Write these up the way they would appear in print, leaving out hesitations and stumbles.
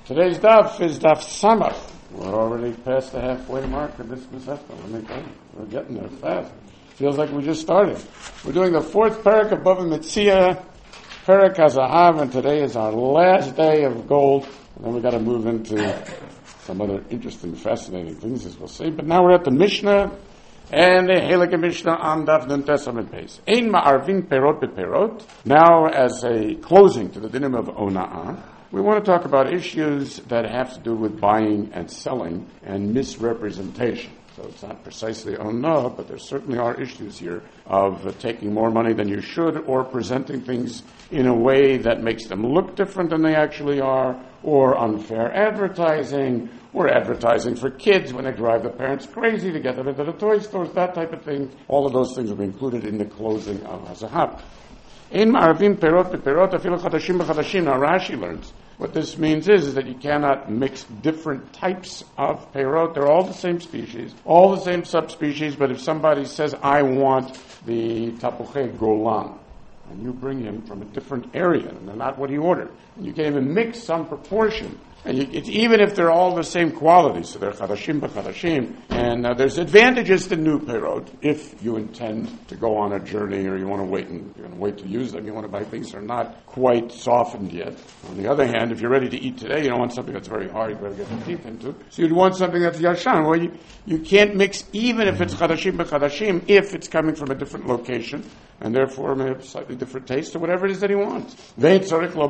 Today's daf is daf samach. We're already past the halfway mark of this Masechta. Let me tell you, we're getting there fast. Feels like we just started. We're doing the fourth parak of Bava Metzia, Parak HaZahav, and today is our last day of gold. And then we got to move into some other interesting, fascinating things, as we'll see. But now we're at the Mishnah, and the Helike Mishnah on Daf Nun Testament Beis. Ein ma'arvin perot b'perot. Now, as a closing to the dinim of Ona'ah, we want to talk about issues that have to do with buying and selling and misrepresentation. So it's not precisely no, but there certainly are issues here of taking more money than you should, or presenting things in a way that makes them look different than they actually are, or unfair advertising, or advertising for kids when they drive the parents crazy to get them into the toy stores, that type of thing. All of those things will be included in the closing of HaZahav. Ein ma'arvin perot b'perot afilu chadashim b'chadashim. Now Rashi learns what this means is that you cannot mix different types of perot. They're all the same species, all the same subspecies, but if somebody says, I want the tapuche golan, and you bring him from a different area, and they're not what he ordered, and you can even mix some proportion, and it's even if they're all the same quality, so they're chadashim b'chadashim, and there's advantages to new perot if you intend to go on a journey, or you want to wait and you're going to wait to use them. You want to buy things that are not quite softened yet. On the other hand, if you're ready to eat today, you don't want something that's very hard. You better get your teeth into. So you'd want something that's yashan. Well, you can't mix even if it's chadashim b'chadashim if it's coming from a different location, and therefore may have slightly different taste or whatever it is that he wants. You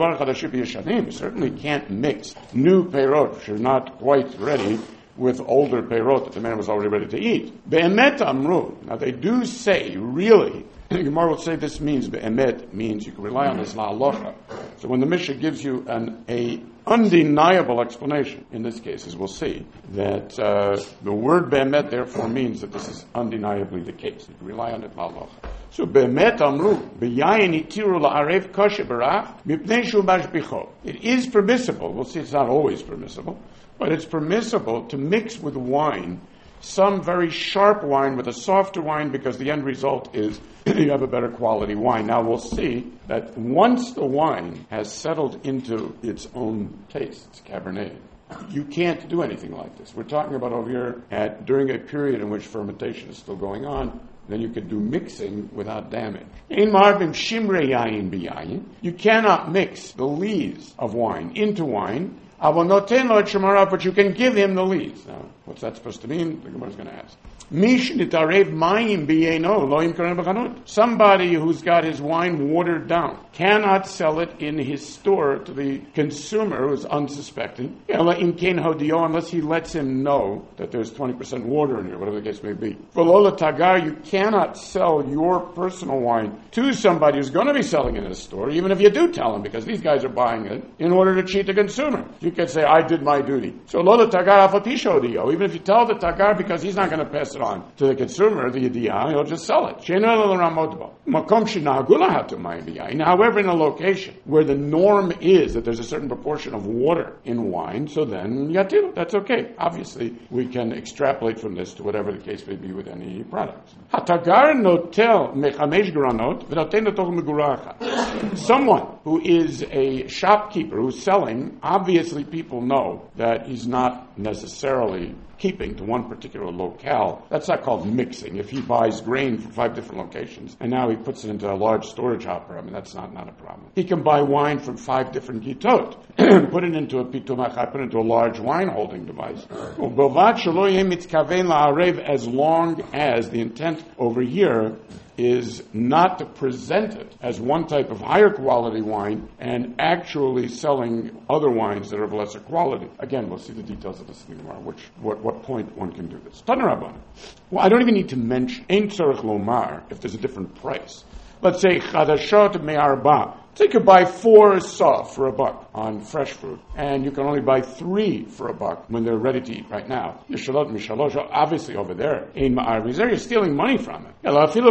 certainly can't mix new perot, which are not quite ready, with older perot that the man was already ready to eat. Be'emet amru. Now they do say, really, the Gemara will say this means, be'emet means you can rely on this la'alocha. So when the Mishnah gives you a undeniable explanation, in this case, as we'll see, that the word be'emet therefore means that this is undeniably the case. You can rely on it la'alocha. So be'emet amru, be'yayin itiru la'arev kosher barach, mipnei shu mashbicho. It is permissible, we'll see it's not always permissible, but it's permissible to mix with wine some very sharp wine with a softer wine, because the end result is you have a better quality wine. Now we'll see that once the wine has settled into its own taste, it's Cabernet, you can't do anything like this. We're talking about over here during a period in which fermentation is still going on. Then you can do mixing without damage. You cannot mix the lees of wine into wine, but you can give him the lees. Now, what's that supposed to mean? The Gemara is going to ask. Somebody who's got his wine watered down cannot sell it in his store to the consumer who's unsuspecting, unless he lets him know that there's 20% water in here, whatever the case may be. You cannot sell your personal wine to somebody who's going to be selling it in a store, even if you do tell him, because these guys are buying it in order to cheat the consumer. You can say, I did my duty. So even if you tell the tagar, because he's not going to pass it on to the consumer, the yediyah, he'll just sell it. However, in a location where the norm is that there's a certain proportion of water in wine, so then yatil, that's okay. Obviously, we can extrapolate from this to whatever the case may be with any products. Someone who is a shopkeeper who's selling, obviously people know that he's not necessarily keeping to one particular locale. That's not called mixing. If he buys grain from 5 different locations and now he puts it into a large storage hopper, that's not a problem. He can buy wine from 5 different gitot, put it into a pitumach, put it into a large wine holding device. As long as the intent over here is not to present it as one type of higher quality wine and actually selling other wines that are of lesser quality. Again, we'll see the details of this in the Gemara, what point one can do this. Tanarabban. Well, I don't even need to mention Ein Tzarech Lomar if there's a different price. Let's say Chadashot Me'arba. So you could buy 4 saw for $1 on fresh fruit, and you can only buy 3 for $1 when they're ready to eat right now. Yeshalot Mishalosh, obviously over there, Ein Ma'arbi, you're stealing money from it.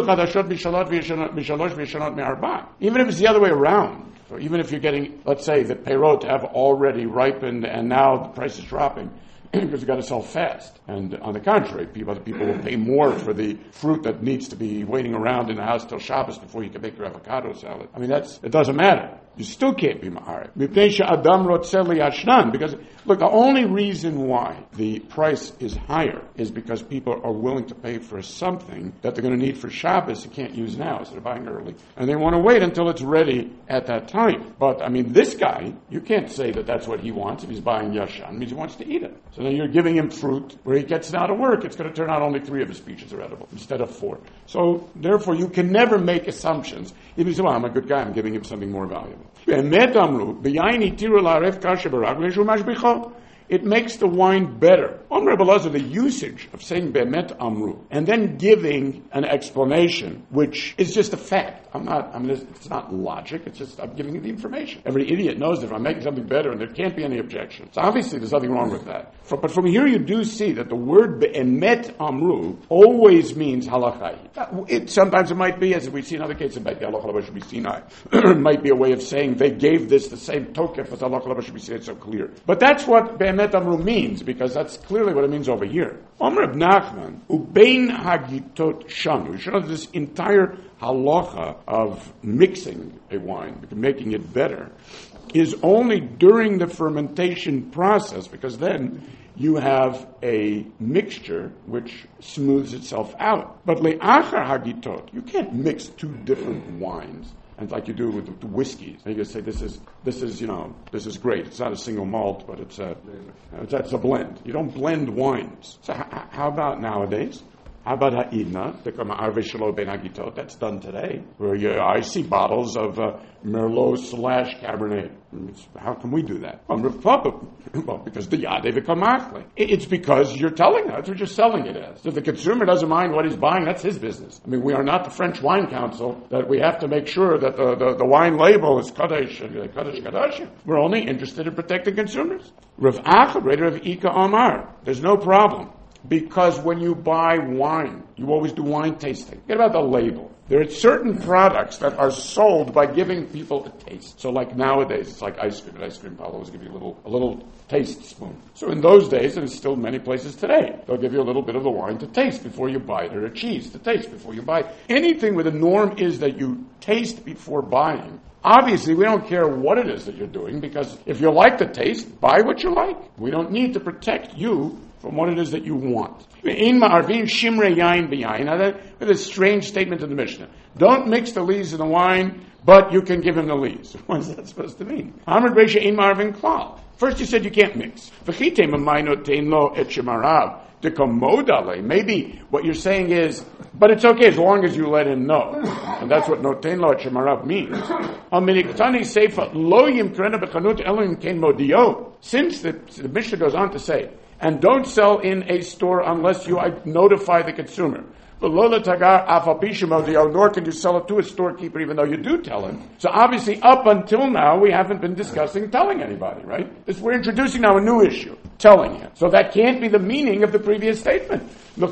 Even if it's the other way around, or even if you're getting, let's say, the perot have already ripened and now the price is dropping, because you've got to sell fast. And on the contrary, other people will pay more for the fruit that needs to be waiting around in the house till Shabbos before you can make your avocado salad. It doesn't matter. You still can't be ma'arev. Mipnei she'adam rotzeh liyashnan. Because, look, the only reason why the price is higher is because people are willing to pay for something that they're going to need for Shabbos and can't use now, so they're buying early. And they want to wait until it's ready at that time. But, I mean, this guy, you can't say that that's what he wants if he's buying yashan. It means he wants to eat it. So then you're giving him fruit where he gets out of work. It's going to turn out only 3 of his peaches are edible instead of 4. So, therefore, you can never make assumptions. If you say, well, I'm a good guy, I'm giving him something more valuable. It makes the wine better. On Rebbe Elazar, the usage of saying Be'emet Amru and then giving an explanation, which is just a fact. It's not logic, it's just, I'm giving you the information. Every idiot knows that if I'm making something better and there can't be any objection. So obviously there's nothing wrong with that. But from here you do see that the word Be'emet Amru always means halachai. Sometimes it might be, as we see in other cases, it might be a way of saying they gave this the same tokef as halacha l'bashar b'sinai. It's so clear. But that's what Be'emet Amru means, because that's clearly what it means over here. Omer Reb Nachman, ubein hagitot shanu. You should know this entire halacha of mixing a wine, making it better, is only during the fermentation process, because then you have a mixture which smooths itself out. But le'achar hagitot, you can't mix 2 different wines. And like you do with the whiskeys, and you can say this is great. It's not a single malt, but it's a blend. You don't blend wines. So how about nowadays? How about ha'idna? That's done today. Where I see bottles of Merlot / Cabernet. How can we do that? Well, because the Yadeh v'kamachle. It's because you're telling us, what you're selling it as. If the consumer doesn't mind what he's buying, that's his business. I mean, we are not the French Wine Council that we have to make sure that the wine label is Kadesh. We're only interested in protecting consumers. Rav Acha, Rav Ika Amar. There's no problem. Because when you buy wine, you always do wine tasting. Forget about the label. There are certain products that are sold by giving people a taste. So like nowadays, it's like ice cream. An ice cream parlor always give you a little taste spoon. So in those days, and it's still many places today, they'll give you a little bit of the wine to taste before you buy it, or a cheese to taste before you buy it. Anything where the norm is that you taste before buying. Obviously, we don't care what it is that you're doing, because if you like the taste, buy what you like. We don't need to protect you from what it is that you want. Now that's a strange statement in the Mishnah. Don't mix the lees in the wine, but you can give him the lees. What is that supposed to mean? First you said you can't mix. Maybe what you're saying is, but it's okay as long as you let him know. And that's what notein lo et shemarav means. Since the Mishnah goes on to say, and don't sell in a store unless you notify the consumer. Nor can you sell it to a storekeeper even though you do tell him. So obviously up until now we haven't been discussing telling anybody, right? We're introducing now a new issue, telling him. So that can't be the meaning of the previous statement. So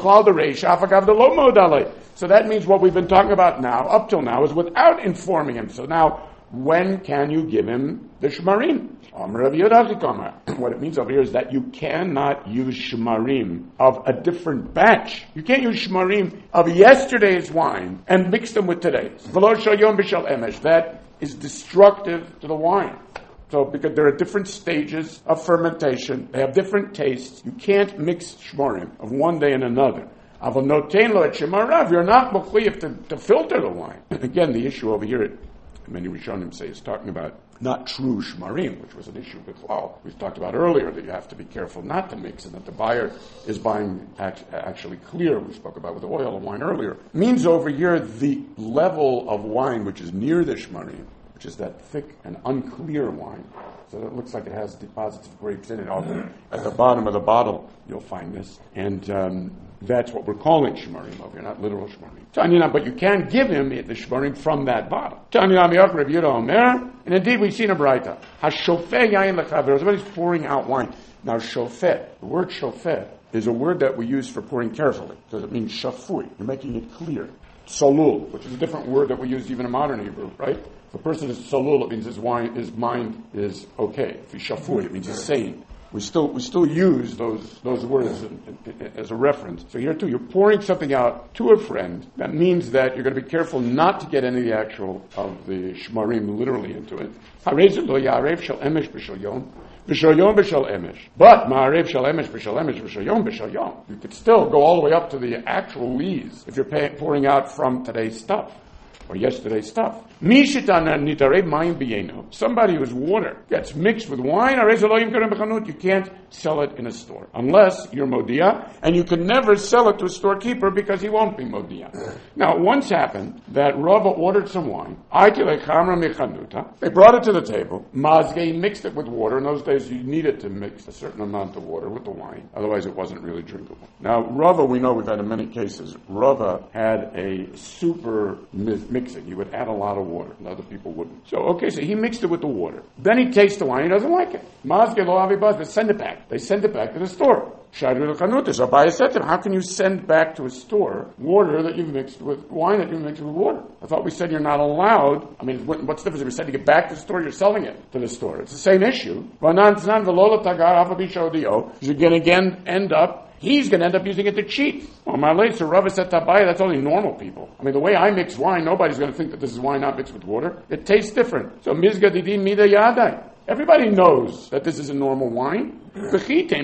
that means what we've been talking about now, up till now, is without informing him. So now, when can you give him the shmarim? What it means over here is that you cannot use shmarim of a different batch. You can't use shmarim of yesterday's wine and mix them with today's. That is destructive to the wine. So, because there are different stages of fermentation, they have different tastes. You can't mix shmarim of one day and another. You're not mechuyev to filter the wine. Again, the issue over here, many Rishonim say, is talking about not true shmarim, which was an issue with we've talked about earlier, that you have to be careful not to mix, and that the buyer is buying actually clear. We spoke about with the oil and wine earlier. Means over here the level of wine which is near the shmarim, which is that thick and unclear wine. So it looks like it has deposits of grapes in it. At the bottom of the bottle, you'll find this. And that's what we're calling shmarim over here, not literal shmarim. But you can give him the shmarim from that bottle. And indeed, we've seen a braita. Somebody's pouring out wine. Now, shofet, the word shofet is a word that we use for pouring carefully, because it means shafui. You're making it clear. Solul, which is a different word that we use even in modern Hebrew, right? If a person is solul, it means his mind is okay. If he's shafui, it means he's sane. We still use those words as a reference. So here too, you're pouring something out to a friend. That means that you're going to be careful not to get any of the actual of the shmarim literally into it. But ma'arev shel emesh b'shel emesh b'shel yom b'shel yom. You could still go all the way up to the actual lees if you're pouring out from today's stuff or yesterday's stuff. Somebody whose water gets mixed with wine, you can't sell it in a store unless you're modia, and you can never sell it to a storekeeper because he won't be modia. Now, it once happened that Rava ordered some wine. They brought it to the table. Mazge mixed it with water. In those days, you needed to mix a certain amount of water with the wine, otherwise it wasn't really drinkable. Now, Rava, we know we've had in many cases, Rava had a super mixing. He would add a lot of water, and other people wouldn't. So he mixed it with the water. Then he tastes the wine, he doesn't like it. Mazge lo avibaz, they send it back. They send it back to the store. Abaye said to him, how can you send back to a store water that you've mixed with wine that you've mixed with water? I thought we said you're not allowed. I mean, what's the difference if we said to get back to the store, you're selling it to the store? It's the same issue. You're going to again end up he's going to end up using it to cheat. Well, my late so Rava said Tabaya, that's only normal people. I mean, the way I mix wine, nobody's going to think that this is wine not mixed with water. It tastes different. So Mizga Didin Mida Yadai. Everybody knows that this is a normal wine. So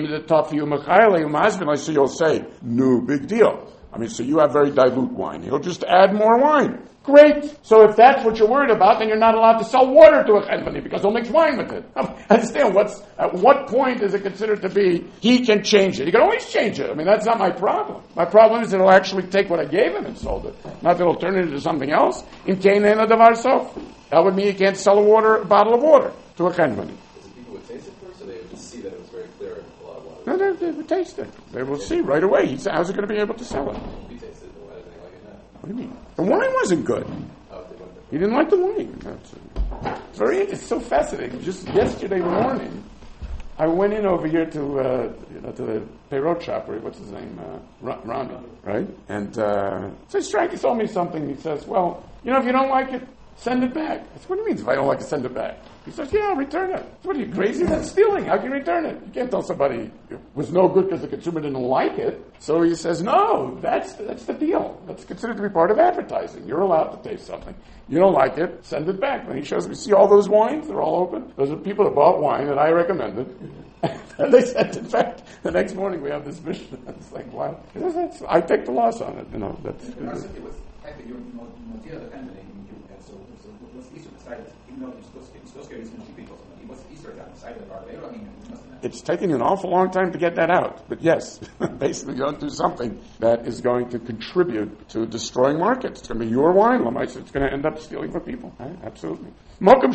you'll say, no big deal. I mean, so you have very dilute wine. He'll just add more wine. Great. So if that's what you're worried about, then you're not allowed to sell water to a chenvani because he'll mix wine with it. I understand at what point is it considered to be he can change it? He can always change it. I mean, that's not my problem. My problem is that he'll actually take what I gave him and sold it. Not that he'll turn it into something else. That would mean he can't sell a bottle of water to a chenvani. People would taste it first, or they would just see that it was very clear and a lot of water? No, they would taste it. They will see right away. How's he going to be able to sell it? He tasted it. Why doesn't he like it now? What do you mean? The wine wasn't good. He didn't like the wine. It's so fascinating. Just yesterday morning, I went in over here to the Peyrot shop. What's his name? Rami, right? And so he told me something. He says, "Well, if you don't like it, send it back." I said, "What do you mean if I don't like it, send it back?" He says, "Yeah, I'll return it." What are you, crazy? That's stealing. How can you return it? You can't tell somebody it was no good because the consumer didn't like it. So he says, "No, that's the deal. That's considered to be part of advertising. You're allowed to taste something. You don't like it, send it back." And he shows me, see all those wines? They're all open. Those are people that bought wine that I recommended. And they said, in fact, the next morning we have this mission. It's like, wow. I take the loss on it. That's. It was the fact that you're Motia the family, so what's Easter decided, even though it's still scary, it's going to keep people. What's Easter decided about it? I mean, it's taking an awful long time to get that out. But yes, basically you don't do something that is going to contribute to destroying markets. It's going to be your wine, Lamais. It's going to end up stealing from people. Right? Absolutely. Whatever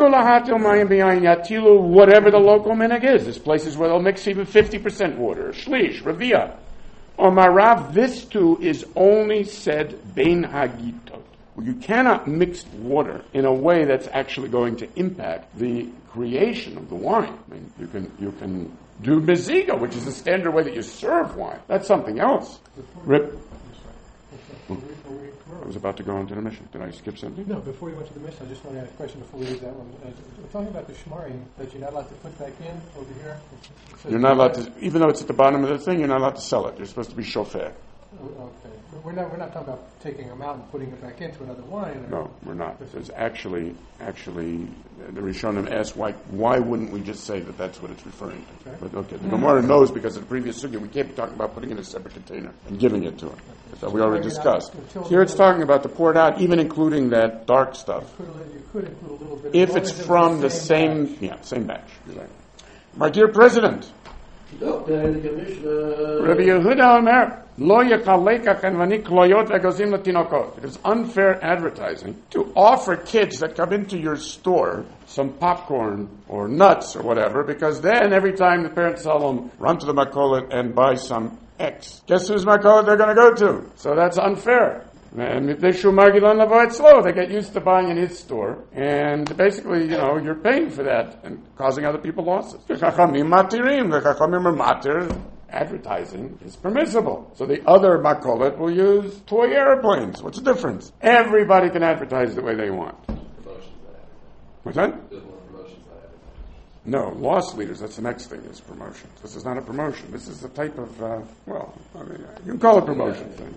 the local minhag is. There's places where they'll mix even 50% water. Shlish, Ravia. Or Marav, this too is only said bein hagitot. You cannot mix water in a way that's actually going to impact the creation of the wine. I mean, you can do meziga, which is the standard way that you serve wine. That's something else. Rip. I was about to go into the mission. Did I skip something? No, before you went to the mission, I just want to ask a question before we leave that one. We're talking about the shmarim that you're not allowed to put back in over here. You're not allowed to, even though it's at the bottom of the thing, you're not allowed to sell it. You're supposed to be shofar. Okay. We're not talking about taking them out and putting it back into another wine. No, we're not. There's actually, the Rishonim asked why wouldn't we just say that that's what it's referring to? Okay. But the Gemara knows because in the previous sugya we can't be talking about putting it in a separate container and giving it to him. So we already discussed. Here it's talking about the poured out, even including that dark stuff. You could include a little bit. If it's from the same batch. Exactly. My dear President, Rabbi Yehuda Omer, Lo yechaleka chenvani kloyot v'egozim letinokot. It is unfair advertising to offer kids that come into your store some popcorn or nuts or whatever, because then every time the parents tell them, run to the makolet and buy some X. Guess whose makolet they're going to go to? So that's unfair. And if they slow, they get used to buying in his store, and basically, you're paying for that and causing other people losses. The Chachamim are matir. Advertising is permissible. So the other makolet will use toy airplanes. What's the difference? Everybody can advertise the way they want. What's that? No, loss leaders, that's the next thing, is promotion. This is not a promotion. This is the type of, you can call it promotion thing.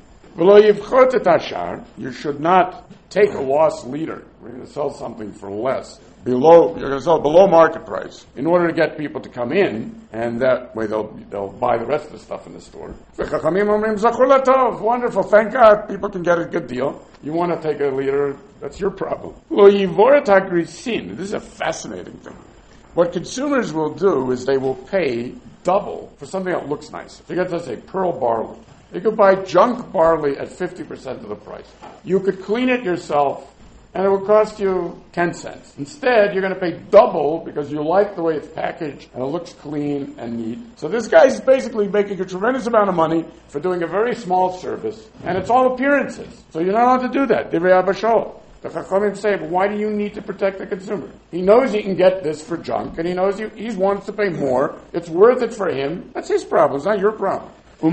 You should not take a loss leader. We're going to sell something for less. You're going to sell below market price in order to get people to come in, and that way they'll buy the rest of the stuff in the store. Wonderful, thank God, people can get a good deal. You want to take a leader, that's your problem. This is a fascinating thing. What consumers will do is they will pay double for something that looks nice. If you get, let's say, pearl barley, you could buy junk barley at 50% of the price. You could clean it yourself, and it will cost you 10 cents. Instead, you're going to pay double because you like the way it's packaged and it looks clean and neat. So this guy's basically making a tremendous amount of money for doing a very small service, and it's all appearances. So you're not allowed to do that. Divrei Abba Shaul. The Chachamim say, but why do you need to protect the consumer? He knows he can get this for junk, and he knows he wants to pay more. It's worth it for him. That's his problem. It's not your problem.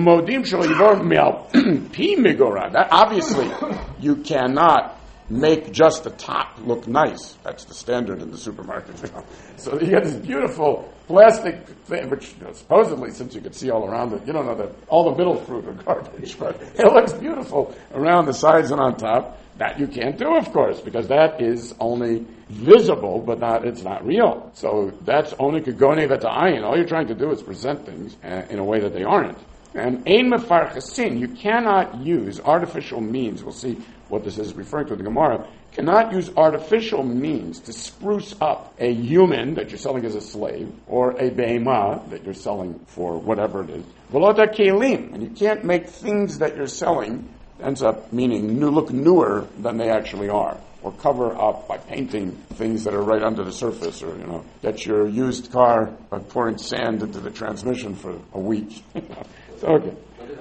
That obviously, you cannot make just the top look nice. That's the standard in the supermarket. So you get this beautiful plastic thing, which supposedly, since you can see all around it, you don't know that all the middle fruit are garbage, but it looks beautiful around the sides and on top. That you can't do, of course, because that is only visible, but it's not real. So that's only kagone v'ta'ayin. All you're trying to do is present things in a way that they aren't. And ein mefarchasin, you cannot use artificial means. We'll see what this is referring to in the Gemara. Cannot use artificial means to spruce up a human that you're selling as a slave, or a be'emah that you're selling for whatever it is. V'lo kelim, and you can't make things that you're selling ends up meaning look newer than they actually are, or cover up by painting things that are right under the surface, or get your used car by pouring sand into the transmission for a week. So, okay.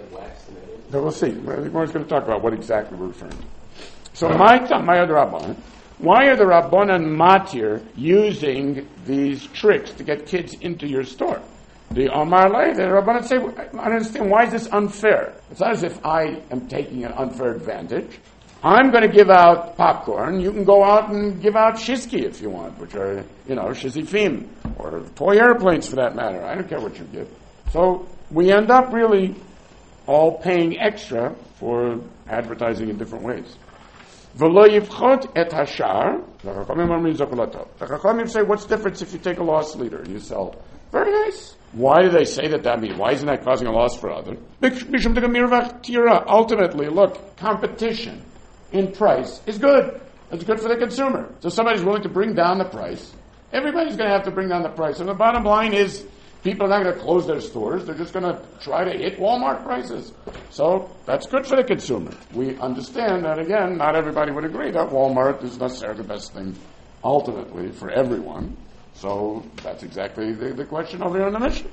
So we'll see. We're going to talk about what exactly we're referring to. So, why are the Rabbanan Matir using these tricks to get kids into your store? The Amar the Rabbanan say, I understand, why is this unfair? It's not as if I am taking an unfair advantage. I'm going to give out popcorn. You can go out and give out shizki if you want, which are, shizifim, or toy airplanes for that matter. I don't care what you give. So we end up really all paying extra for advertising in different ways. V'lo yivchot et hashar. The Chachamim say, what's the difference if you take a loss leader and you sell? Very nice. Why do they say that means? Why isn't that causing a loss for others? Ultimately, look, competition in price is good. It's good for the consumer. So somebody's willing to bring down the price. Everybody's going to have to bring down the price. And the bottom line is, people are not going to close their stores. They're just going to try to hit Walmart prices. So that's good for the consumer. We understand that, again, not everybody would agree that Walmart is necessarily the best thing ultimately for everyone. So that's exactly the question over here in the Mishnah.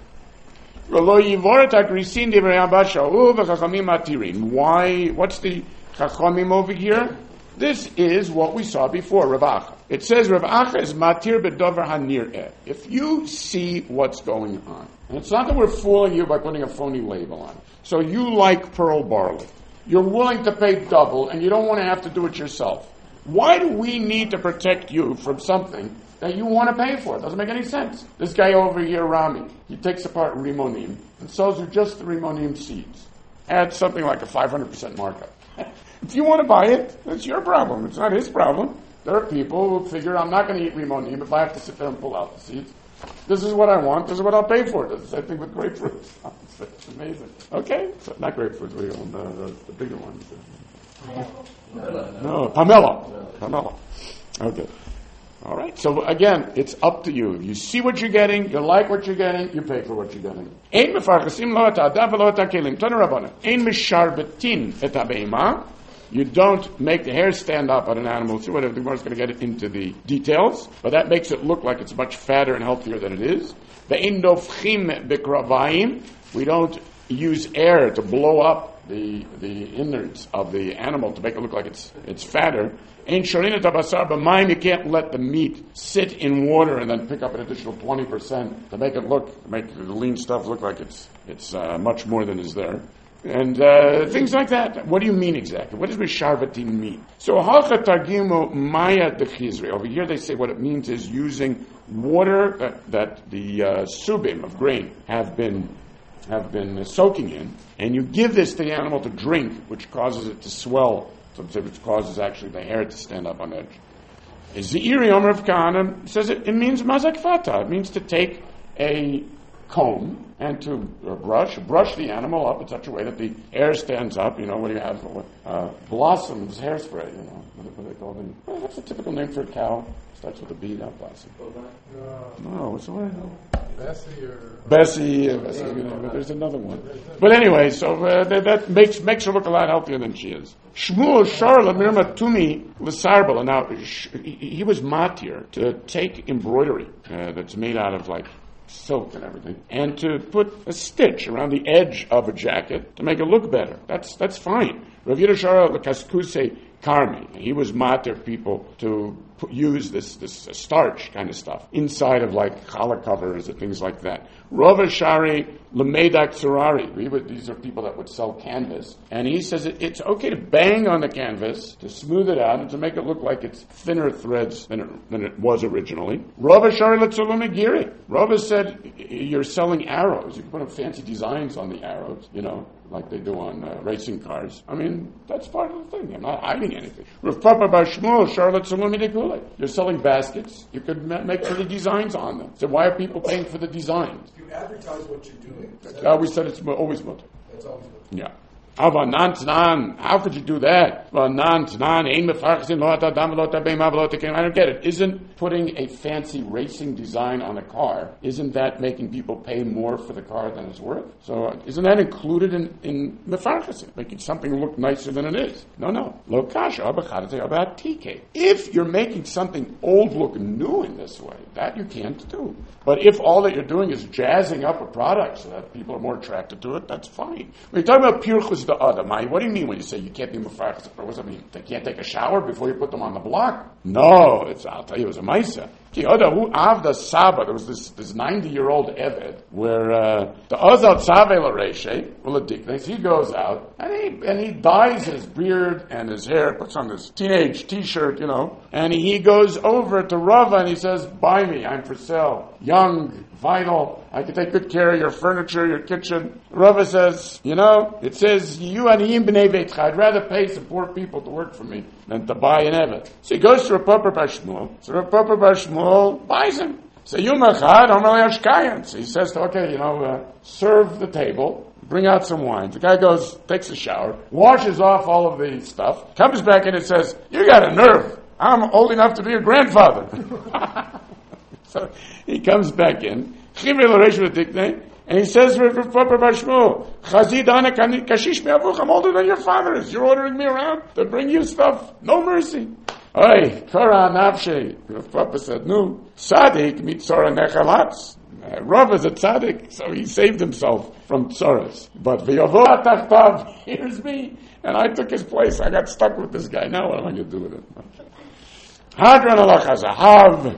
Why? What's the Chachamim over here? This is what we saw before, Rav Acha. It says Rav Acha is matir b'dover hanir'eh. If you see what's going on, and it's not that we're fooling you by putting a phony label on it. So you like pearl barley. You're willing to pay double, and you don't want to have to do it yourself. Why do we need to protect you from something that you want to pay for? It doesn't make any sense. This guy over here, Rami, he takes apart Rimonim and sells you just the Rimonim seeds. Adds something like a 500% markup. If you want to buy it, that's your problem. It's not his problem. There are people who figure, I'm not going to eat Rimonim if I have to sit there and pull out the seeds. This is what I want. This is what I'll pay for it. It's the same thing with grapefruit. It's amazing. Okay? So, not grapefruit, the bigger ones. No, Pomelo. Okay. All right. So again, it's up to you. You see what you're getting, you like what you're getting, you pay for what you're getting. Ein mefarchasim lo et ha'adav v'lo et ha'kelim. Tanu Rabbanan. Ein misharbetin et ha'beima. You don't make the hair stand up on an animal. See whatever the Gemara's going to get into the details, but that makes it look like it's much fatter and healthier than it is. Ve'ein dofchim b'kravayim. We don't use air to blow up the innards of the animal to make it look like it's fatter. Ein sharina tabasar b'mayim. You can't let the meat sit in water and then pick up an additional 20% to make the lean stuff look like it's much more than is there. And things like that. What do you mean exactly? What does misharvatin mean? So halcha targimu maya dechizri. Over here they say what it means is using water that the subim of grain have been soaking in, and you give this to the animal to drink, which causes it to swell, which causes actually the hair to stand up on edge. Ze'iri Omer of Kahana says it means mazak fata. It means to take a comb and to brush the animal up in such a way that the hair stands up. You know, what do you have? Blossoms hairspray, you know. What do they call them? Well, that's a typical name for a cow. Starts with a B, not blossom. No, what's the word? Bessie, but there's another one. But anyway, so that makes her look a lot healthier than she is. Shmuel Shar Lamirma Tumi L'Sarbala. Now, he was matir to take embroidery that's made out of like silk and everything, and to put a stitch around the edge of a jacket to make it look better. That's fine. Rav Yidashara L'Kaskuse Karmi. He was matir people to use this starch kind of stuff inside of like challah covers and things like that. Rava Shari Lamedak Surari. These are people that would sell canvas. And he says it's okay to bang on the canvas, to smooth it out, and to make it look like it's thinner threads than it was originally. Rava Shari Latzulumi Giri. Rava said you're selling arrows. You can put up fancy designs on the arrows, you know, like they do on racing cars. I mean, that's part of the thing. I'm not hiding anything. Rav Papa Bar Shmuel Shar Latzulumi Dekule. You're selling baskets. You could make pretty designs on them. So why are people paying for the designs? You advertise what you're doing. We said it's always mutter. That's always mutter. Yeah. How could you do that? I don't get it. Isn't putting a fancy racing design on a car, isn't that making people pay more for the car than it's worth? So isn't that included in mefarchasim, making something look nicer than it is? No. If you're making something old look new in this way, that you can't do. But if all that you're doing is jazzing up a product so that people are more attracted to it, that's fine. When you talk about pirchus the other, what do you mean when you say you can't be mefarchas? What does that mean? They can't take a shower before you put them on the block? No, I'll tell you, it was a maisa. There was this 90-year-old Eved where the Ozat Save Lareshe, he goes out and he dyes his beard and his hair, puts on this teenage T-shirt, you know, and he goes over to Rava and he says, "Buy me, I'm for sale, young, vital, I can take good care of your furniture, your kitchen." Rava says, you know, it says, "You aniyim b'nei beitcha, I'd rather pay some poor people to work for me than to buy an Eved." So he goes to Rav Papa Bar Shmuel. So Rav Papa Bar Shmuel buys him. So he says, okay, you know, serve the table, bring out some wine. The guy goes, takes a shower, washes off all of the stuff, comes back and it says, "You got a nerve. I'm old enough to be your grandfather." So he comes back in, and he says, "Rav Papa Bar Shmuel, I'm older than your father is. You're ordering me around to bring you stuff. No mercy." Oy, Kora Nafshe. Rav Papa said, "No, Tzaddik mitzora nechalatz." Rav is a tzaddik, so he saved himself from tzoras. But v'yavo atachtav, here's me, and I took his place. I got stuck with this guy. Now what am I going to do with it? Hadron alacha zahav.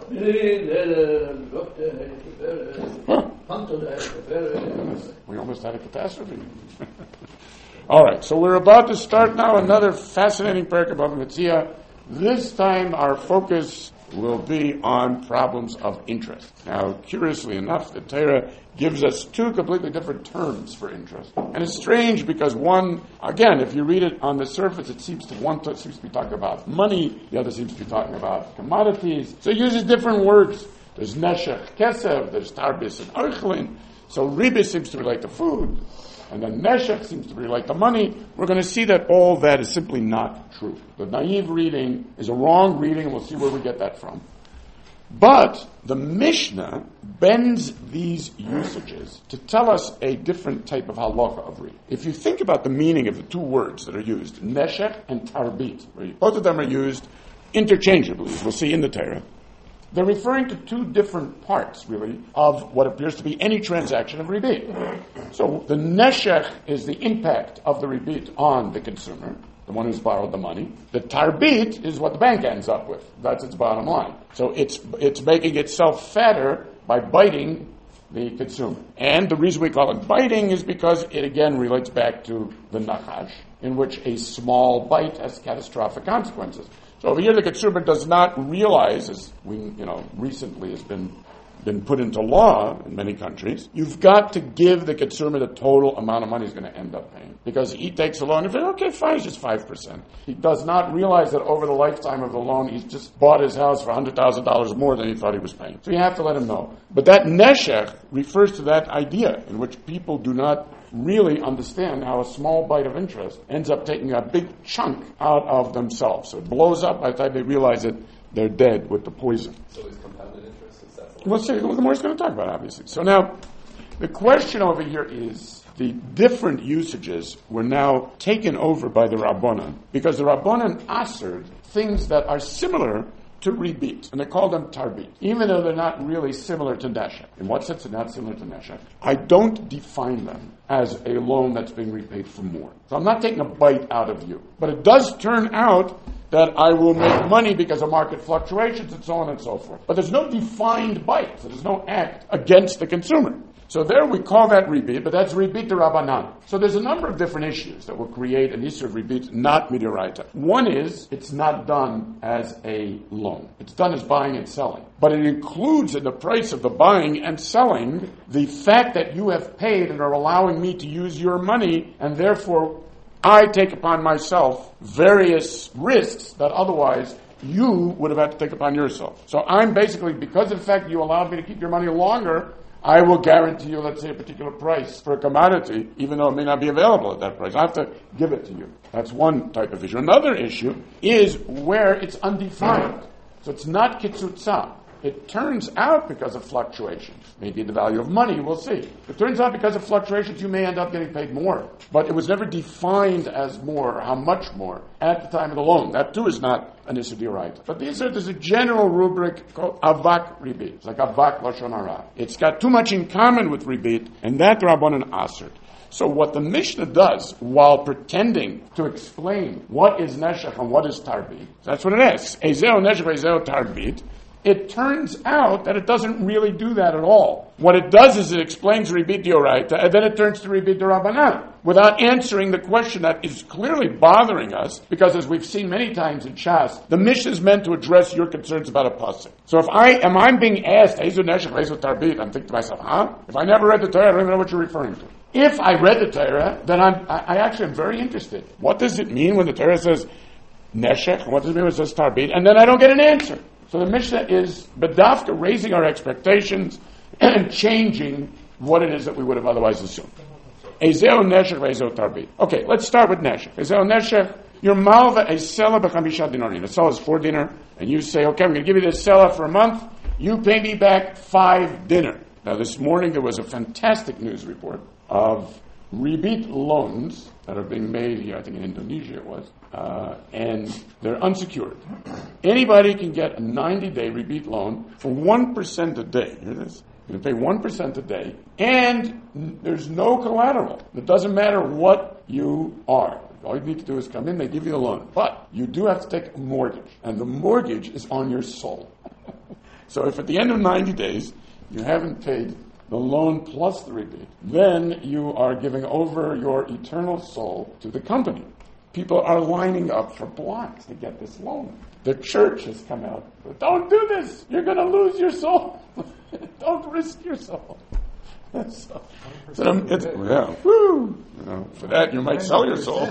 We almost had a catastrophe. All right, so we're about to start now another fascinating parak of Bava Metzia. This time our focus will be on problems of interest. Now, curiously enough, the Torah gives us two completely different terms for interest. And it's strange because one, again, if you read it on the surface, it seems to be talking about money, the other seems to be talking about commodities. So it uses different words. There's neshech kesev, there's tarbis and archlin. So ribis seems to relate to food, and then neshech seems to relate to money. We're going to see that all that is simply not true. The naive reading is a wrong reading, and we'll see where we get that from. But the Mishnah bends these usages to tell us a different type of halacha of reading. If you think about the meaning of the two words that are used, neshech and tarbit, both of them are used interchangeably, as we'll see in the Torah. They're referring to two different parts, really, of what appears to be any transaction of ribit. So the neshech is the impact of the ribit on the consumer, the one who's borrowed the money. The tarbit is what the bank ends up with. That's its bottom line. So it's making itself fatter by biting the consumer. And the reason we call it biting is because it again relates back to the nachash, in which a small bite has catastrophic consequences. So over here, the consumer does not realize, as we, recently has been put into law in many countries, you've got to give the consumer the total amount of money he's going to end up paying. Because he takes a loan and says, okay, fine, it's just 5%. He does not realize that over the lifetime of the loan, he's just bought his house for $100,000 more than he thought he was paying. So you have to let him know. But that neshech refers to that idea in which people do not really understand how a small bite of interest ends up taking a big chunk out of themselves. So it blows up by the time they realize it, they're dead with the poison. So is compounded interest, is that Well, the more is going to talk about, obviously. So now, the question over here is, the different usages were now taken over by the Rabbanan, because the Rabbanan answered things that are similar to rebit, and they call them tarbit, even though they're not really similar to neshech. In what sense they're not similar to neshech? I don't define them as a loan that's being repaid for more. So I'm not taking a bite out of you. But it does turn out that I will make money because of market fluctuations and so on and so forth. But there's no defined bite. So there's no act against the consumer. So there we call that rebit, but that's rebit to Rabbanan. So there's a number of different issues that will create an issue of rebit, not midoraita. One is, it's not done as a loan. It's done as buying and selling. But it includes in the price of the buying and selling the fact that you have paid and are allowing me to use your money, and therefore I take upon myself various risks that otherwise you would have had to take upon yourself. So I'm basically, because of the fact you allowed me to keep your money longer, I will guarantee you, let's say, a particular price for a commodity, even though it may not be available at that price. I have to give it to you. That's one type of issue. Another issue is where it's undefined. So it's not kitzutza. It turns out because of fluctuations. Maybe the value of money, we'll see. It turns out because of fluctuations, you may end up getting paid more. But it was never defined as more, or how much more, at the time of the loan. That too is not an issue right. But there's a general rubric called avak ribit. It's like avak lashon hara. It's got too much in common with ribit, and that Rabbanan aser. So what the Mishnah does, while pretending to explain what is neshech and what is tarbit, that's what it is. Ezeo neshech, ezeo tarbit. It turns out that it doesn't really do that at all. What it does is it explains Ribit D'Oraita, and then it turns to Ribit D'Rabbanan, without answering the question that is clearly bothering us, because as we've seen many times in Shas, the Mishnah is meant to address your concerns about a pasuk. So if I'm being asked, Ezu Neshech, Ezu Tarbit, I'm thinking to myself, If I never read the Torah, I don't even know what you're referring to. If I read the Torah, then I actually am very interested. What does it mean when the Torah says Neshech? What does it mean when it says Tarbit? And then I don't get an answer. So the Mishnah is bedafka, raising our expectations and changing what it is that we would have otherwise assumed. Ezeo neshech ve'ezeo tarbit. Okay, let's start with neshech. Ezeo neshech, your malva a sela b'chamisha dinarim. The sela is 4 dinar, and you say, okay, I'm going to give you this sela for a month. You pay me back 5 dinar. Now this morning there was a fantastic news report of rebit loans that are being made here, I think in Indonesia it was, and they're unsecured. Anybody can get a 90-day rebit loan for 1% a day. Hear this? You're going to pay 1% a day, and there's no collateral. It doesn't matter what you are. All you need to do is come in, they give you the loan. But you do have to take a mortgage, and the mortgage is on your soul. So if at the end of 90 days you haven't paid the loan plus the rebate, then you are giving over your eternal soul to the company. People are lining up for blocks to get this loan. The church has come out. Don't do this. You're going to lose your soul. Don't risk your soul. For that you might sell your soul.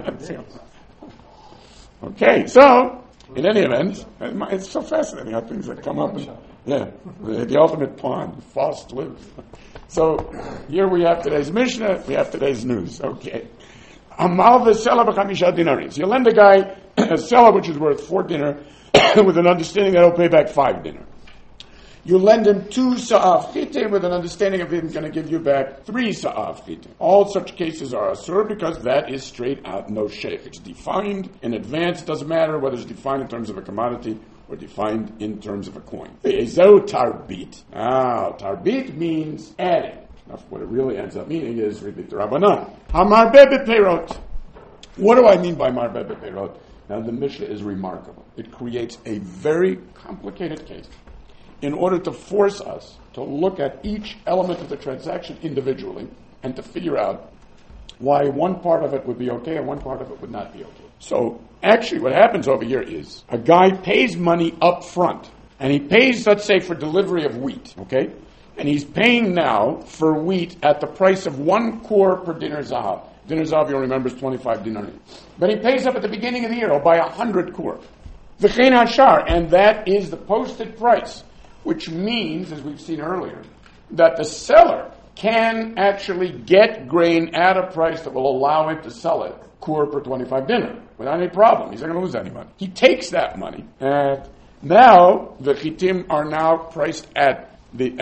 Okay, so in any event, it's so fascinating how things that come up. The ultimate pawn, false loose. So here we have today's Mishnah, we have today's news. Okay. Amal v'sela b'chamisha dinarim. So you lend a guy a seller which is worth 4 dinar with an understanding that he'll pay back 5 dinar. You lend him 2 sa'af chite with an understanding of him going to give you back 3 sa'af chite. All such cases are asur because that is straight out no sheikh. It's defined in advance. It doesn't matter whether it's defined in terms of a commodity or defined in terms of a coin. Ve'ezeu tarbit. Tarbit means adding. Now, what it really ends up meaning is Ribit Rabbanan. Hamarbe beperot. What do I mean by marbe beperot? Now, the Mishnah is remarkable. It creates a very complicated case in order to force us to look at each element of the transaction individually and to figure out why one part of it would be okay and one part of it would not be okay. So actually what happens over here is a guy pays money up front, and he pays, let's say, for delivery of wheat, okay? And he's paying now for wheat at the price of 1 kur per dinar zahav. Dinar zahav, you'll remember, is 25 dinarim. But he pays up at the beginning of the year, he'll buy 100 kur. V'chein hashar, and that is the posted price, which means, as we've seen earlier, that the seller can actually get grain at a price that will allow him to sell it kur per 25 dinar without any problem. He's not going to lose any money. He takes that money, and now the chitim are now priced at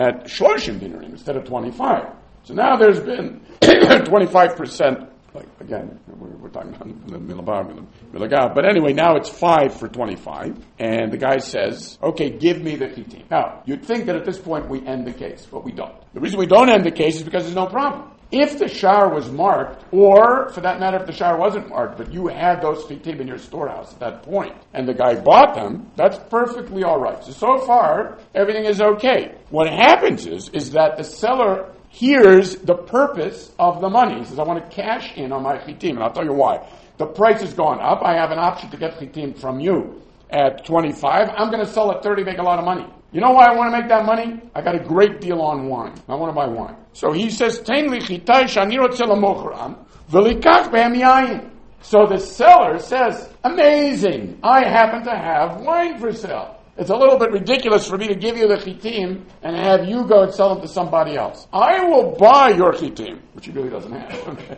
30 dinarim instead of 25. So now there's been 25%. Like again, we're talking about the milabar, but anyway, now it's 5 for 25, and the guy says, "Okay, give me the chitim." Now, you'd think that at this point we end the case, but we don't. The reason we don't end the case is because there's no problem. If the shar was marked, or for that matter, if the shar wasn't marked, but you had those chitim in your storehouse at that point, and the guy bought them, that's perfectly all right. So far, everything is okay. What happens is that the seller here's the purpose of the money. He says, I want to cash in on my chitim, and I'll tell you why. The price has gone up. I have an option to get chitim from you at 25. I'm going to sell at 30, make a lot of money. You know why I want to make that money? I got a great deal on wine. I want to buy wine. So he says, Tein li chitai shani rotze lamochram, v'likach behem yayin. So the seller says, amazing, I happen to have wine for sale. It's a little bit ridiculous for me to give you the chitim and have you go and sell them to somebody else. I will buy your chitim, which he really doesn't have. Okay.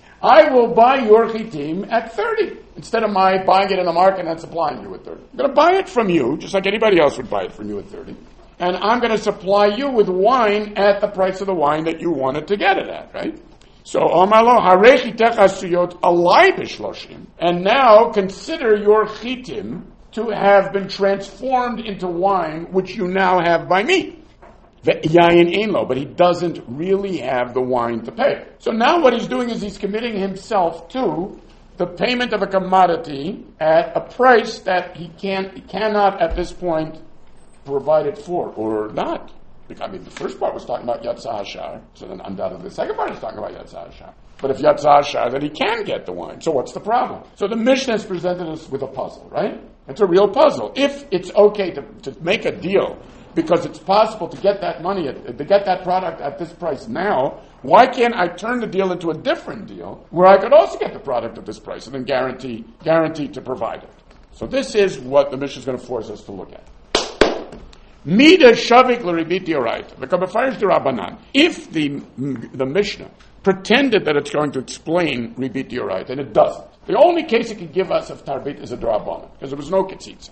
I will buy your chitim at 30 instead of my buying it in the market and supplying you at 30. I'm going to buy it from you, just like anybody else would buy it from you at 30. And I'm going to supply you with wine at the price of the wine that you wanted to get it at, right? So, Omalo, harechitech asuyot alai b'shloshim. And now consider your chitim to have been transformed into wine, which you now have by me. Yayin einlo, but he doesn't really have the wine to pay. So now what he's doing is he's committing himself to the payment of a commodity at a price that he cannot at this point provide it for, or not. I mean, the first part was talking about Yatzah Hashar, so then undoubtedly the second part is talking about Yatzah Hashar. But if Yatzah Hashar, then he can get the wine. So what's the problem? So the Mishnah has presented us with a puzzle, right? It's a real puzzle. If it's okay to make a deal because it's possible to get that money, to get that product at this price now, why can't I turn the deal into a different deal where I could also get the product at this price and then guarantee to provide it? So this is what the Mishnah is going to force us to look at. Mida shavik l'ribit dioraita. V'kabafarish d'Rabbanan. If the Mishnah pretended that it's going to explain ribit dioraita, and it doesn't. The only case it could give us of tarbit is a d'Rabbanan, because there was no ketzitza.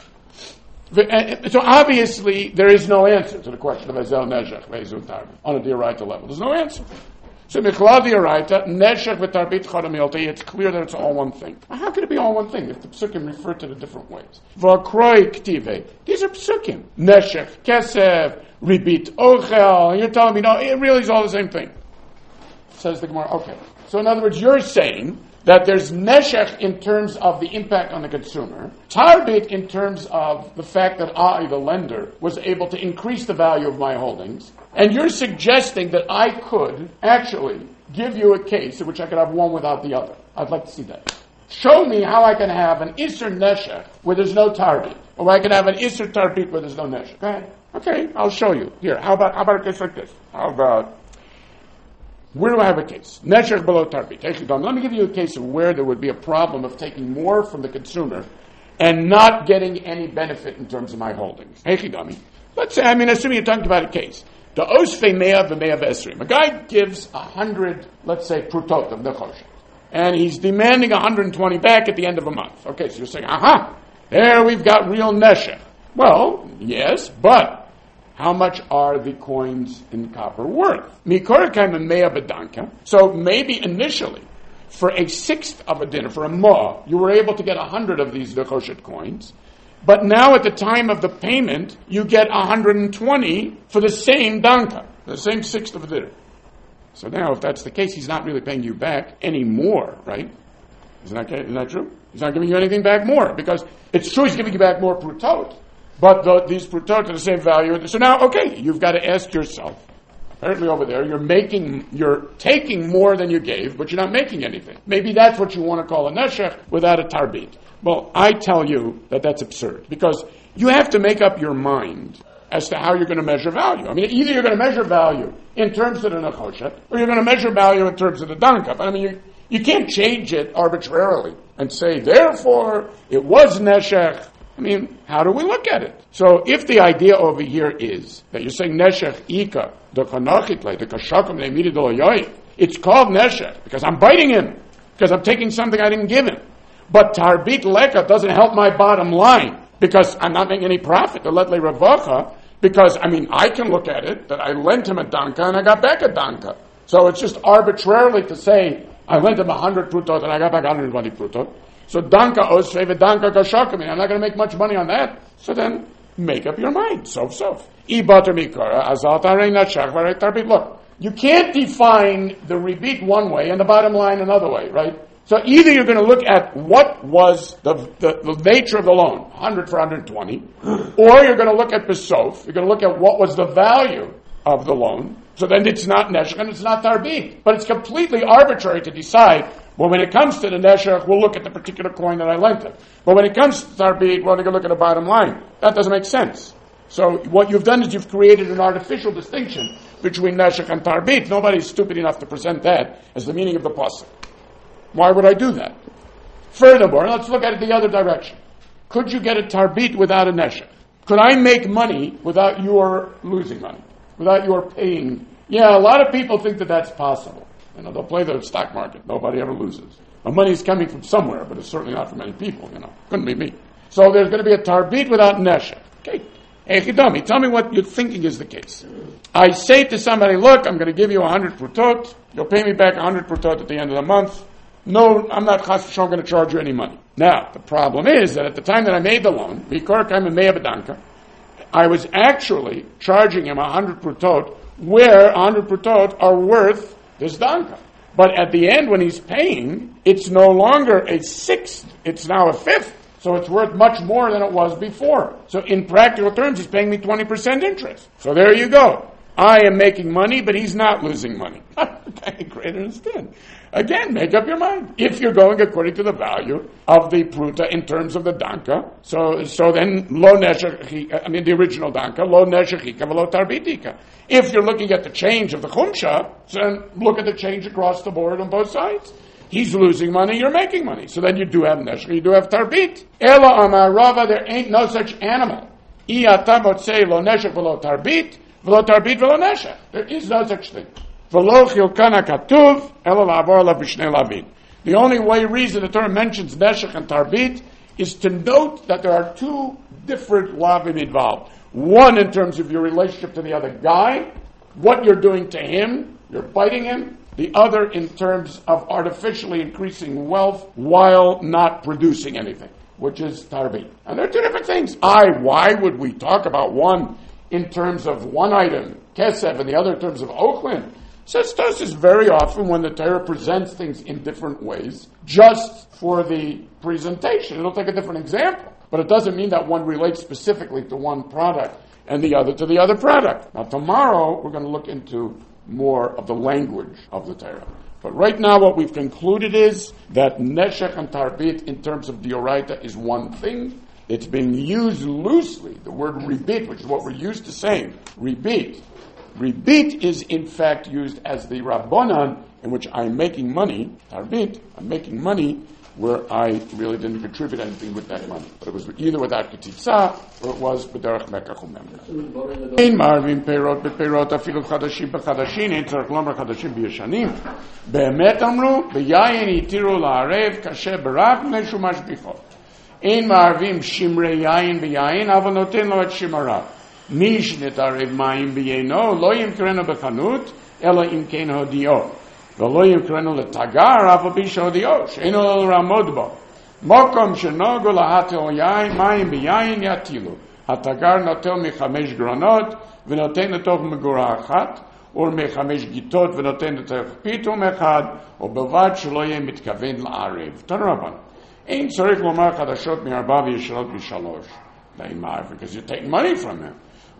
So obviously there is no answer to the question of ezel neshech ve'ezel tarbit on a dioraita level. There's no answer. So Mikla Dioraita, Neshech v'Tarbit Chodamilti, it's clear that it's all one thing. How could it be all one thing if the psukim refer to the different ways? V'Akroi Ktive, these are psukim. Neshech, Kesef, Ribit, Ochel, and you're telling me, no, it really is all the same thing. Says the Gemara, okay. So in other words, you're saying that there's Neshech in terms of the impact on the consumer, Tarbit in terms of the fact that I, the lender, was able to increase the value of my holdings, and you're suggesting that I could actually give you a case in which I could have one without the other. I'd like to see that. Show me how I can have an Isser Neshech where there's no Tarbit, or I can have an Isser Tarbit where there's no Neshech. Go ahead. Okay, I'll show you. Here, how about a case like this? How about, where do I have a case? Neshech below Tarbit. Let me give you a case of where there would be a problem of taking more from the consumer and not getting any benefit in terms of my holdings. Let's say, assuming you're talking about a case. The Osfei Mea v'Mea v'Esrim. A guy gives 100, let's say, prutot of nechoshet, and he's demanding 120 back at the end of a month. Okay, so you're saying, there we've got real neshech. Well, yes, but how much are the coins in copper worth? Mikorakaim and Mea bedanka. So maybe initially, for a sixth of a dinner, for a ma, you were able to get 100 of these nechoshet coins. But now at the time of the payment, you get 120 for the same danka, the same sixth of a dinner. So now, if that's the case, he's not really paying you back anymore, right? Isn't that true? He's not giving you anything back more, because it's true he's giving you back more prutot, but these prutot are the same value. So now, okay, you've got to ask yourself, Apparently over there, you're taking more than you gave, but you're not making anything. Maybe that's what you want to call a neshech without a tarbit. Well, I tell you that that's absurd, because you have to make up your mind as to how you're going to measure value. I mean, either you're going to measure value in terms of the nechoshet, or you're going to measure value in terms of the danka. But I mean, you can't change it arbitrarily and say, therefore, it was neshech. I mean, how do we look at it? So if the idea over here is that you're saying neshech ika, the kanachitle, the kashakum, the immediate, it's called neshech because I'm biting him, because I'm taking something I didn't give him. But tarbit leka doesn't help my bottom line because I'm not making any profit. The letle revacha, because I mean, I can look at it that I lent him a danka and I got back a danka. So it's just arbitrarily to say I lent him 100 prutot and I got back 120 prutot. So danka osve danka kashakim. I'm not going to make much money on that. So then make up your mind. Sof. Look, you can't define the rebit one way and the bottom line another way, right? So either you're going to look at what was the nature of the loan, 100 for 120, or you're going to look at besof, you're going to look at what was the value of the loan. So then it's not neshech and it's not tarbit. But it's completely arbitrary to decide, well, when it comes to the neshech, we'll look at the particular coin that I lent him. But when it comes to tarbit, we're going to look at the bottom line. That doesn't make sense. So what you've done is you've created an artificial distinction between neshech and tarbit. Nobody's stupid enough to present that as the meaning of the pasuk. Why would I do that? Furthermore, let's look at it the other direction. Could you get a tarbit without a neshech? Could I make money without your losing money? Without your paying? Yeah, a lot of people think that that's possible. You know, they'll play the stock market. Nobody ever loses. The money's coming from somewhere, but it's certainly not from many people, you know. Couldn't be me. So there's going to be a tarbit without neshech. Okay. Hey, Chidami, tell me what you're thinking is the case. I say to somebody, look, I'm going to give you 100 prutot. You'll pay me back 100 prutot at the end of the month. No, I'm not chas v'shalom going to charge you any money. Now, the problem is that at the time that I made the loan, I was actually charging him 100 prutot, where 100 prutot are worth this danka. But at the end, when he's paying, it's no longer a sixth, it's now a fifth. So it's worth much more than it was before. So in practical terms, he's paying me 20% interest. So there you go. I am making money, but he's not losing money. Okay, great, understand. Again, make up your mind. If you're going according to the value of the pruta in terms of the danka, so then lo neshech, I mean the original danka, lo neshechika v'lo tarbitika. If you're looking at the change of the chumsha, then look at the change across the board on both sides. He's losing money, you're making money. So then you do have neshech, you do have tarbit. Ela amar Rava, there ain't no such animal. Iyata motzei lo neshech v'lo tarbit, v'lo tarbit v'lo neshech. There is no such thing. The only reason the Torah mentions neshech and tarbit is to note that there are two different lavim involved. One in terms of your relationship to the other guy, what you're doing to him, you're biting him. The other in terms of artificially increasing wealth while not producing anything, which is tarbit. And there are two different things. Why would we talk about one in terms of one item, kesef, and the other in terms of ochlin? Says Tosfos very often when the Torah presents things in different ways, just for the presentation. It'll take a different example, but it doesn't mean that one relates specifically to one product and the other to the other product. Now tomorrow we're going to look into more of the language of the Torah. But right now what we've concluded is that neshech and tarbit in terms of dioraita is one thing. It's been used loosely, the word rebit, which is what we're used to saying, rebit. Rebit is in fact used as the rabbanan in which I'm making money, tarbit, I'm making money where I really didn't contribute anything with that money. But it was either without ketitza or it was b'derech mekach umemra. Ein marvim peirot bepeirot afilu chadashim b'chadashim, ein tzarech lomar chadashim b'yeshanim. Be'emet amru, b'yayin itiru la'arev kasher b'rach neshu mashbichot. Ein marvim shimrei yayin b'yayin, aval noten lo et shimarav. Mish netarev mayim b'yeno, lo yimkerenu b'chanut, ela imken hodio. V'lo yimkerenu letagar, aval bisho hodio, she'eno l'ramod bo. Mokom shenogu lahatel yayin, mayim b'yayin yatilu. Hatagar notel mechamesh granot, v'noten letov megura achat, or mechamesh gitot, v'noten letov pitum echad, or bevad shelo yeh mitkaven la'arev. Tanraban. Ein tzarech lomar chadashot mi'arba v'yeshalot v'shalosh. Because you're taking money from him.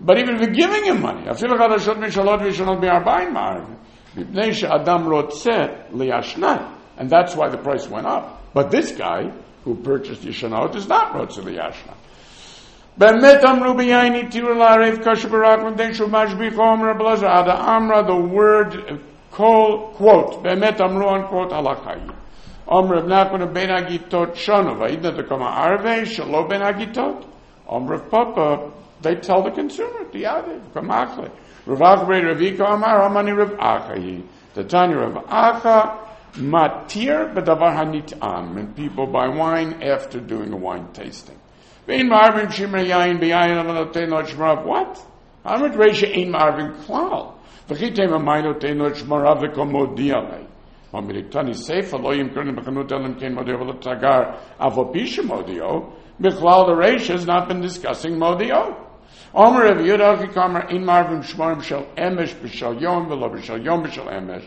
But even if you're giving him money, אפילו חדשות משאלות וישנות ב40 מערבים, מפני שאדם רוצה לישנה, and that's why the price went up. But this guy who purchased ישנות is not רוצה לישנה. באמת אמרו ביין התירו לערב קשה ברק מפני שהוא משביח אומר בלזר עד האמרה, the word quote, באמת אמרו unquote הלכה היא. אומר רב נחמן בין הגיטות שונו, והידנה תקומה ערבי שלא בין הגיטות. אומר רב פאפה, they tell the consumer, תיעדב, כמחלה. רב אחא בי רביקה אמר, אמני רב אחא היא. תתני רב אחא, matir b'davar hanit'am, when people buy wine after doing a wine tasting. Ve'in ma'arvin shimmer yain b'yain avanotein lo shmarav. What? Amrit reisha ein ma'arvin klal. V'chitem amayim notein lo shmarav v'kom modiya lei. V'miriktani seifa lo yimkerni b'chanut elim kein modio v'lo tagar avopisha modio. B'chlal the reisha has not been discussing modio. Omer Rav Yehuda Chikamer ein ma'arvin shmarim b'shal emesh b'shal yom v'lo b'shal yom b'shal emesh.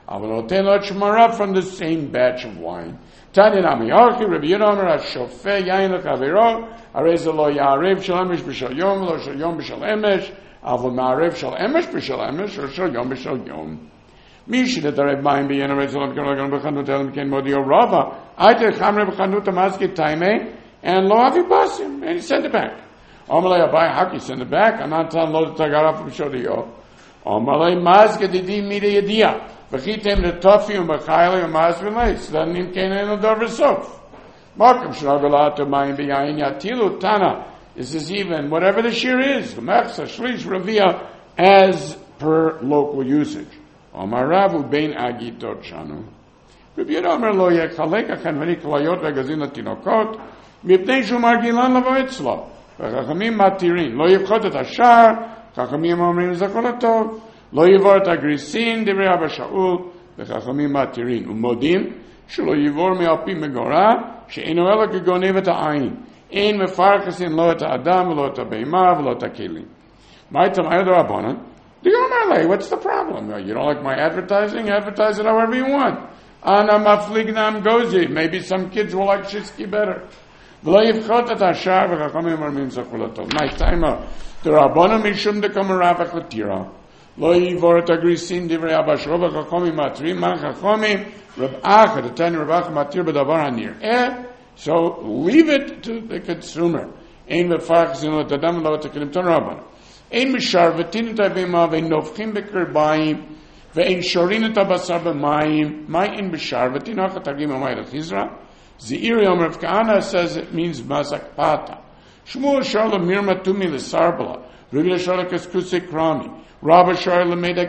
From the same batch of wine. Tanya Nami Archi, Rabbi Yehuda Shofeh Yain L'Chavero, Areza Lo Ya'arev Shal Emesh B'Shal Yom, Lo Shal Yom B'Shal Emesh, Avol Ma'arev Shal Emesh B'Shal Emesh, or Shal Yom B'Shal Yom. Mishi D'Tarev Mayim B'Yen Areza Lo B'Kan B'Chanut Elim Ken Modio Rava, Aite Chamre B'Chanut Amaski Taime, and Lo Avi Basim, and he sent it back. Omalei Abai Haki sent it back, and Antan Lo T'Tagaraf B'Shodio. Omalei Mazke Didi Mide Yedia. V'chitem netofi u'machayli u'mazvilei. Then im keinen odover sof. Markum sh'ragolato mayim b'yayin yatilu tana. This is even, whatever the shear is, mechsa, shlish, ravia, as per local usage. Omar Ravu bein agitot shanu. Rabbi Yehuda Omer lo yechalek achen v'ni klayot v'gazin latinokot, mipnei shu margilan lavo etzlo. V'chachamim matirin. Lo yivchot et hashar, chachamim omrim zakolatov. לא יבור את הגריסין, דברי אבא שאול, וחכמים מתירים, ומודים שלא יבור מאלפי מגורה, שאינו אלא כגונב את העין. אין מפרקסין לא את האדם, ולא את הבהמה, ולא את הכלים. מה איתם היו דרבנן? Do you know, what's the problem? You don't like my advertising? Advertise it however you want. Ana maflignam gozi. Maybe some kids will like Shitsky better. ולא יבחות את השער, וחכמים מרמים זכולתו. מה איתם? דרבנן משום דקום רבח לתירה. לא יבור את הגריסין דברי אבא שרוב החכמים מתרים, מה חכמים? רב אחא, תתני רב אחא מתיר בדבר הנראה, so leave it to the consumer. אין מפרקסין לא את אדם ולא את הכלים תן רבן. אין משרבטין את הבהמה ואין נופחים בקרביים ואין שורים את הבשר במים. מה אין משרבטין? אחא תרגיל ממאי לחיזרא. זעירי אומר רב כהנא says it means מזק פתה. שמואל שר למירמה תומי לסרבלה. רבי לשר לקסקוסי קרמי. Rabba Shar Lemedek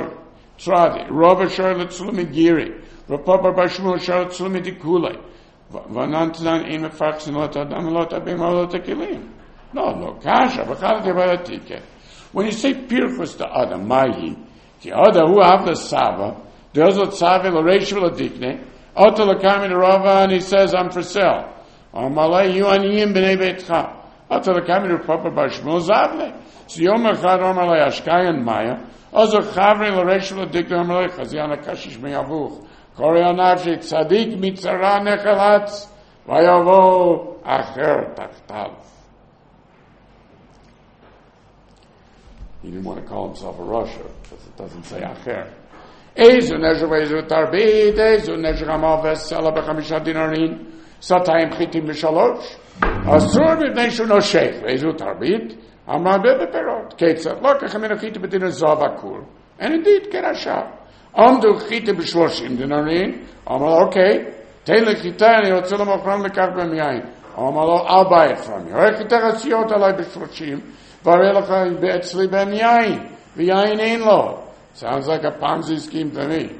Tradi, Rabba Shar Letzlumi Giri, Rapapa Bashmul Shar Letzlumi Dikule, Vanantan Eme Faxin Lot Adam Lot Abim Lot Akilim. No, Kasha, Bakhalati Balatike. When you say Pirchus to Adam, Mahi, the other who have the Sava, does what Sava, Loreshul Adikne, Otto Lakami to Rava, and he says, I'm for sale. Amalai, you and Yim B'nei Beitcha. Otto Lakami to Papa Bashmul Zavle. So Yom Echad Omer Le Ashkayan Maya, Ozo Chavri L'Reish L'Dik Omer Le Chaziana Kashish Me'avuch, Korei Onavshi Tzadik Mitzara Nechalatz, Vayavo Acher Tachtav. He didn't want to call himself a Russia, because it doesn't say Acher. Ezu Nezher Vezu Tarbit, Ezu Nezher Hamal Vesela B'chamisha Dinarin, Satayim Chitim B'Shalosh, Asur B'nei Shu Noshech, Vezu Tarbit, and indeed, Kerashah. Okay. I'll buy it from you. Sounds like a Ponzi scheme to me.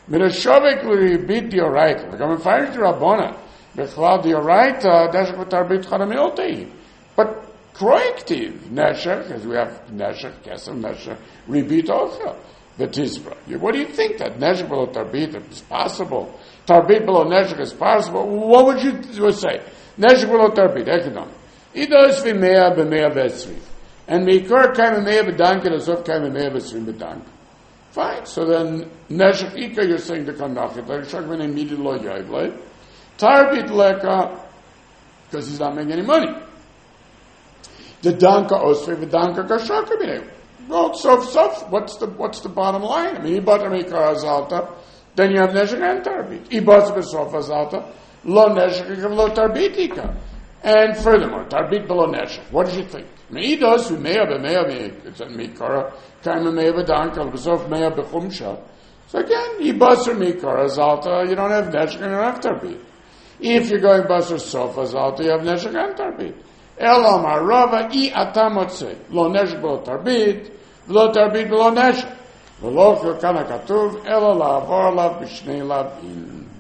But proactive Neshech, as we have Neshech, Kesem, Neshech, Ribit also, the Tizra. What do you think that Neshech below Tarbit is possible? Tarbit below Neshech is possible? What would you say? Neshech below Tarbit, Ekedon. Idos v'mea b'mea v'esrif. And Mikor kaim v'mea b'dank and Asof kaim v'mea v'esrim b'dank. Fine. So then, Neshech Ika, you're saying the Kandachit, like Shakman immediately lo yoivle. Tarbit leka, because he's not making any money. The danka osve, the danka gashaka. Well, sof. What's the bottom line? I mean, ibata mikar azalta, then you have neshek and tarbit. Ibata besof azalta, lo neshek lo tarbitika. And furthermore, tarbit below neshek. What did you think? Meidos umeya b'meya it's an mikara kaima meya b'danka besof meya b'chumsha. So again, ibata mikar azalta, you don't have neshek and you don't have tarbit. If you're going basar sof azalta, you have neshek and tarbit. Elam arava I atamotze lo neshek below tarbit. V'lo tarbit v'lo neshek. V'lo chilkana katuv, elo la'avor lav b'shnei labin.